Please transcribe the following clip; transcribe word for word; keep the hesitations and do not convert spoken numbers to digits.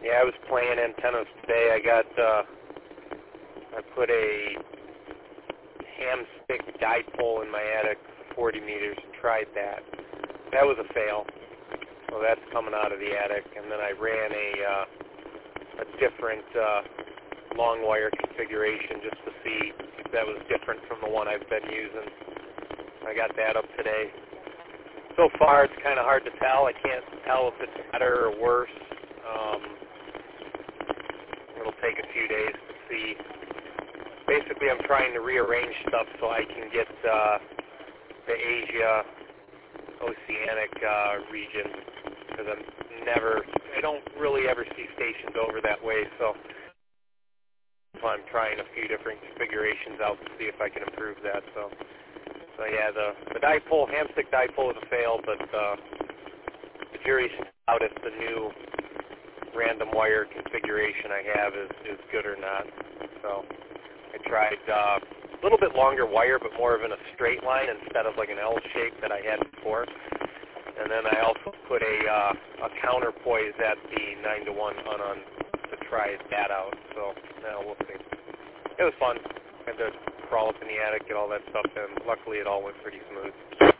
Yeah, I was playing antennas today. I got, uh, I put a ham stick dipole in my attic for forty meters and tried that. That was a fail. So that's coming out of the attic. And then I ran a, uh, a different uh, long wire configuration just to see if that was different from the one I've been using. I got that up today. So far, it's kind of hard to tell. I can't tell if it's better or worse. Um, it'll take a few days to see. Basically, I'm trying to rearrange stuff so I can get uh, the Asia Oceanic uh, region, because I'm never, I don't really ever see stations over that way. So I'm trying a few different configurations out to see if I can improve that. So. So yeah, the, the dipole, hamstick dipole is a fail, but uh, the jury's out if the new random wire configuration I have is, is good or not. So I tried uh, a little bit longer wire, but more of in a straight line instead of like an L shape that I had before. And then I also put a, uh, a counterpoise at the nine to one on to try that out. So now we'll see. It was fun. I had to crawl up in the attic, get all that stuff in. Luckily, it all went pretty smooth.